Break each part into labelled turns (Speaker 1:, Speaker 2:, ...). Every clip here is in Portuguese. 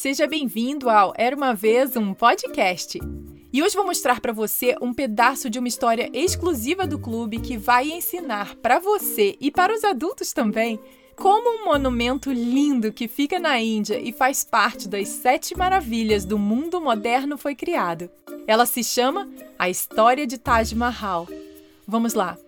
Speaker 1: seja bem-vindo ao Era Uma Vez um Podcast. E hoje vou mostrar para você um pedaço de uma história exclusiva do clube que vai ensinar para você e para os adultos também como um monumento lindo que fica na Índia e faz parte das 7 maravilhas do mundo moderno foi criado. Ela se chama A História de Taj Mahal. Vamos lá!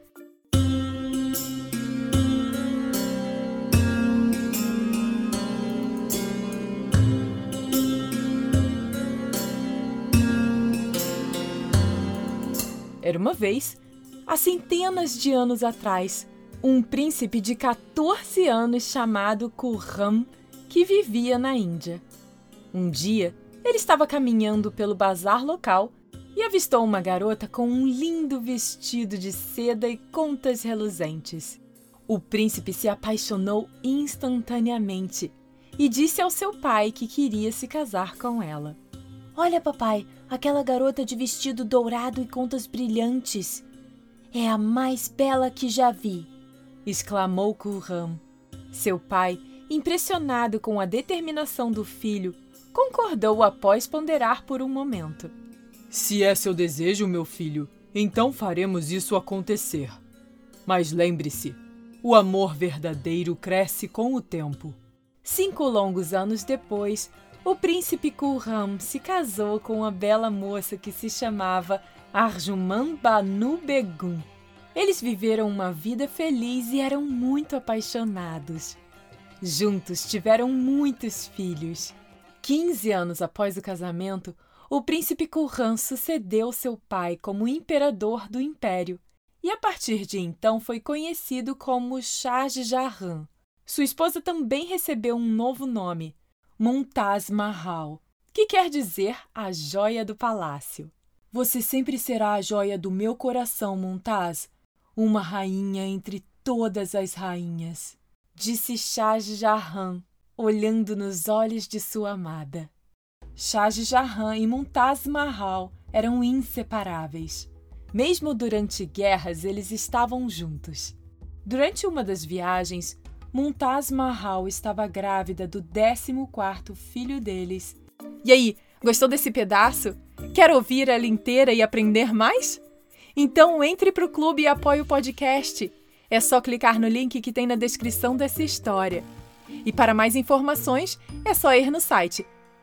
Speaker 1: Era uma vez, há centenas de anos atrás, um príncipe de 14 anos chamado Khurram que vivia na Índia. Um dia, ele estava caminhando pelo bazar local e avistou uma garota com um lindo vestido de seda e contas reluzentes. O príncipe se apaixonou instantaneamente e disse ao seu pai que queria se casar com ela.
Speaker 2: Olha, papai, aquela garota de vestido dourado e contas brilhantes. É a mais bela que já vi,
Speaker 1: exclamou Khurram. Seu pai, impressionado com a determinação do filho, concordou após ponderar por um momento.
Speaker 3: Se é seu desejo, meu filho, então faremos isso acontecer. Mas lembre-se, o amor verdadeiro cresce com o tempo.
Speaker 1: 5 longos anos depois, o príncipe Khurram se casou com uma bela moça que se chamava Arjuman Banu Begum. Eles viveram uma vida feliz e eram muito apaixonados. Juntos tiveram muitos filhos. 15 anos após o casamento, o príncipe Khurram sucedeu seu pai como imperador do império e a partir de então foi conhecido como Shah Jahan. Sua esposa também recebeu um novo nome, Mumtaz Mahal, que quer dizer a joia do palácio. Você sempre será a joia do meu coração, Mumtaz, uma rainha entre todas as rainhas, disse Shah Jahan, olhando nos olhos de sua amada. Shah Jahan e Mumtaz Mahal eram inseparáveis. Mesmo durante guerras, eles estavam juntos. Durante uma das viagens, Mumtaz Mahal estava grávida do 14º filho deles. E aí, gostou desse pedaço? Quer ouvir ela inteira e aprender mais? Então entre para o clube e apoie o podcast. É só clicar no link que tem na descrição dessa história. E para mais informações, é só ir no site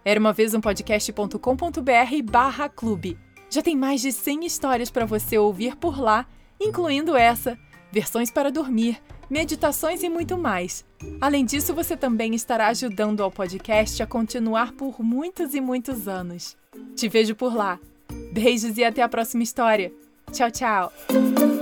Speaker 1: eraumavezumpodcast.com.br/clube. Já tem mais de 100 histórias para você ouvir por lá, incluindo essa, versões para dormir, meditações e muito mais. Além disso, você também estará ajudando ao podcast a continuar por muitos e muitos anos. Te vejo por lá. Beijos e até a próxima história. Tchau, tchau!